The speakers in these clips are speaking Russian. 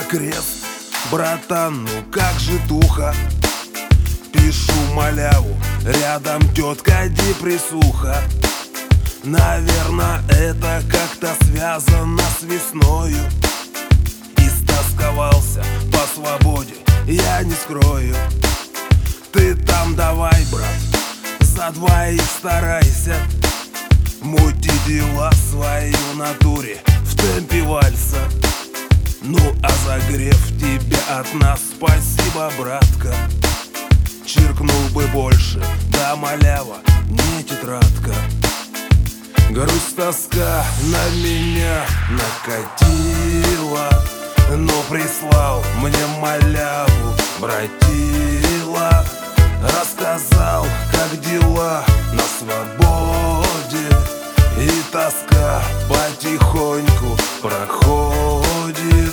крест, братан, ну как же туха. Пишу маляву, рядом тетка депрессуха. Наверно, это как-то связано с весною. Истосковался по свободе, я не скрою. Ты там давай, брат, за двоих старайся. Мути дела свои в натуре, в темпе вальса. Ну а загрев тебе от нас спасибо, братка. Чиркнул бы больше, да малява, не тетрадка. Грусть, тоска на меня накатила, но прислал мне маляву братила. Рассказал, как дела на свободе, и тоска потихоньку проходит.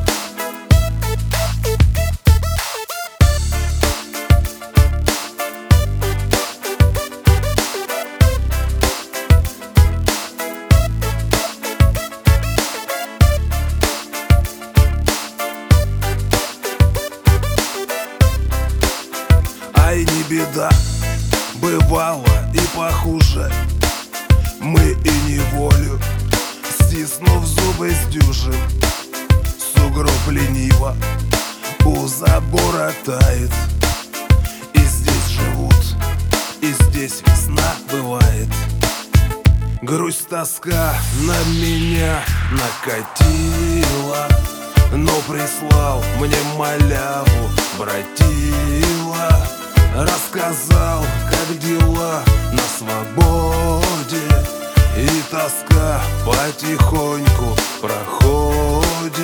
Ай, не беда, бывало и похуже. Мы и неволю, стиснув зубы, сдюжим. Сугроб лениво у забора тает. И здесь живут, и здесь весна бывает. Грусть, тоска на меня накатила, но прислал мне маляву братила. Рассказал, как дела на свободе, и тоска потихоньку проходит.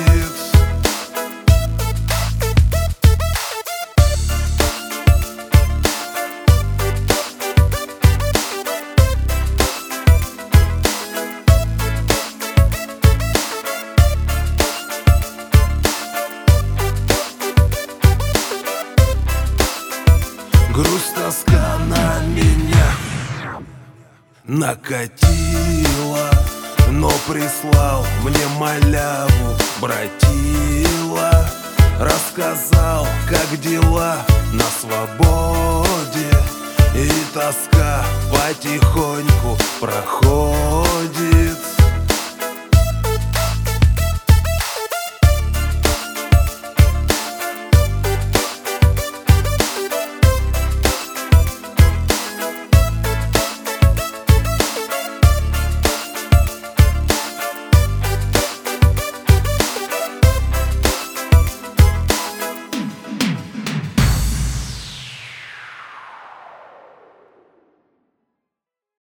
Грусть, тоска на меня накатила, но прислал мне маляву братила. Рассказал, как дела на свободе, и тоска потихоньку проходит.